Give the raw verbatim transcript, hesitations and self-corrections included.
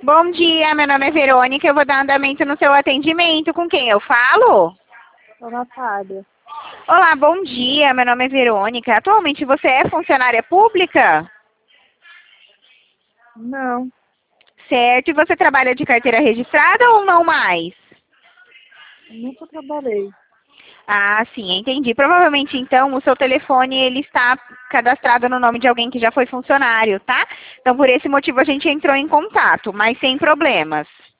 Bom dia, meu nome é Verônica, eu vou dar andamento no seu atendimento. Com quem eu falo? Ô, Natália. Olá, bom dia, meu nome é Verônica. Atualmente você é funcionária pública? Não, Certo, e você trabalha de carteira registrada ou não mais? nunca trabalhei. Ah, sim, entendi. Provavelmente, então, o seu telefone ele está cadastrado no nome de alguém que já foi funcionário, tá? Então, por esse motivo, a gente entrou em contato, mas sem problemas.